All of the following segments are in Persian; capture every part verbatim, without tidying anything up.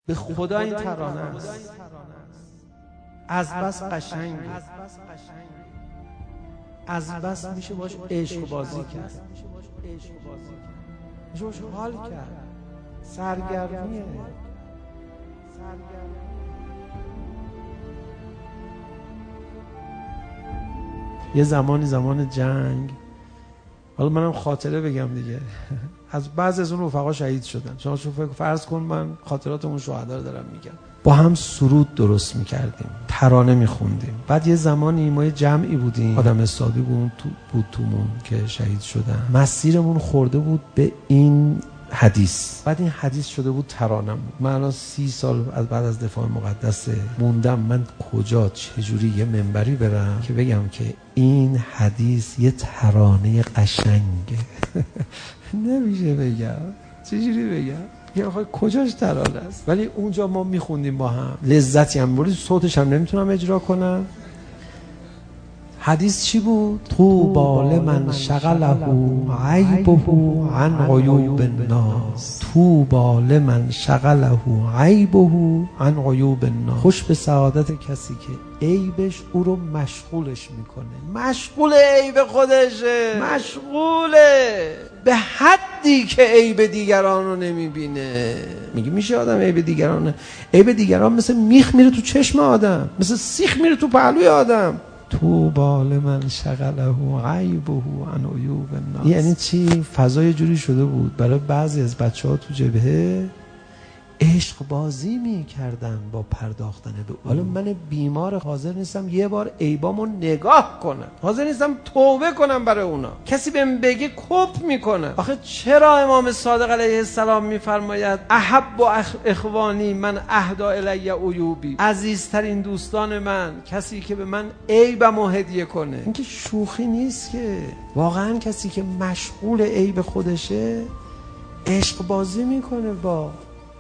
به خدا این ترانه است. از بس قشنگه، از بس میشه باش عشق بازی کرد، میشه باش حال کرد، سرگرمیه. یه زمانی زمان جنگ، حالا منم خاطره بگم دیگه، از بعض از اون رفقا شهید شدن. شما شو فرض کن من خاطرات اون شهدا رو دارم میگم. با هم سرود درست میکردیم، ترانه میخوندیم. بعد یه زمانی ما یه جمعی بودیم، آدم حسابی بود تو بود تومون که شهید شدن. مسیرمون خورده بود به این حدیث، بعد این حدیث شده بود ترانم. من الان سی سال از بعد از دفاع مقدس موندم، من کجا چجوری یه منبری برم که بگم که این حدیث یه ترانه قشنگه. نمیشه بگم، چجوری بگم؟ یه آخه کجاش ترانه است؟ ولی اونجا ما میخوندیم با هم، لذتی هم بود. صوتش هم نمیتونم اجرا کنم. حدیث چی بود؟ طوبی لمن شغله عیبه عن عیوب الناس. طوبی لمن شغله عیبه عن عیوب الناس. خوش به سعادت کسی که عیبش او رو مشغولش میکنه. مشغول عیب خودشه، مشغوله به حدی که عیب دیگران رو نمیبینه. میگه میشه آدم عیب دیگران، عیب دیگران مثل میخ میره تو چشم آدم، مثل سیخ میره تو پهلوی آدم. طوبی لمن شغله عیبه عن عیوب الناس. یعنی چی؟ فضای جوری شده بود برای بعضی از بچه‌ها تو جبهه عشق بازی می‌کردن با پرداختن به اون. حالا من بیمار حاضر نیستم یه بار عیبامو نگاه کنم، حاضر نیستم توبه کنم برای اونا. کسی بهم بگه کپ میکنه. آخه چرا امام صادق علیه السلام میفرماید احب اخوانی من اهدا الی عیوبی؟ عزیزترین دوستان من کسی که به من عیبمو هدیه کنه. این که شوخی نیست که. واقعا کسی که مشغول عیب خودشه عشق بازی میکنه با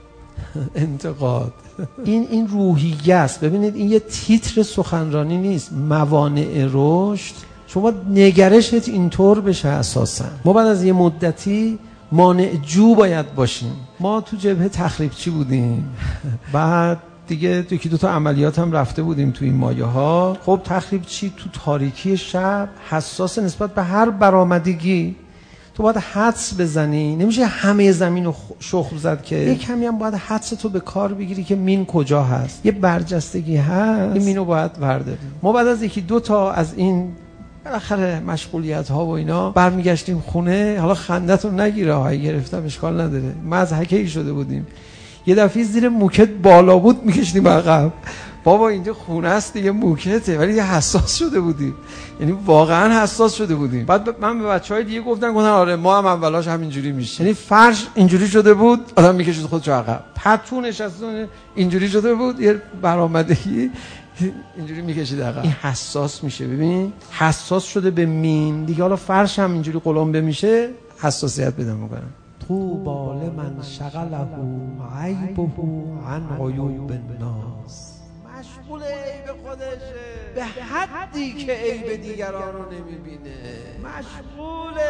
انتقاد. این این روحیه است. ببینید این یه تیتر سخنرانی نیست. موانع رشد، شما نگرشت اینطور بشه. اساسا ما بعد از یه مدتی مانع جو باید باشیم. ما تو جبهه تخریبچی بودیم، بعد دیگه یکی دو تا عملیات هم رفته بودیم تو این مایه ها. خب تخریبچی تو تاریکی شب حساس نسبت به هر برآمدگی. تو باید حدس بزنی، نمیشه همه زمین رو شخم زد که. یک کمی هم باید حدس تو به کار بگیری که مین کجا هست. یه برجستگی هست، این مینو باید برداریم. ما بعد از یکی دو تا از این بالاخره مشغولیت ها و اینا برمیگشتیم خونه. حالا خندتون نگیره های، گرفتم اشکال نداره، مضحکه‌ای شده بودیم. یه دفعه زیر موکت بالا بود میکشیدیم عقب. بابا اینجا خونه است دیگه، موکته. ولی یه حساس شده بودیم، یعنی واقعا حساس شده بودیم. بعد من به بچهای دیگه گفتن گفتن آره ما هم اولاش همینجوری میشه. یعنی فرش اینجوری شده بود، آدم میکشید خودش عقب. پتو نشسته اینجوری شده بود، یه برآمدگی اینجوری میکشید عقب. این حساس میشه. ببین حساس شده به مین دیگه. حالا فرش هم اینجوری قلمبه میشه، حساسیت پیدا میکنه. طوبی لمن شغله عیبه عن عیوب الناس. مشغول عیب خودشه به حدی که عیب دیگران رو نمیبینه. مشغوله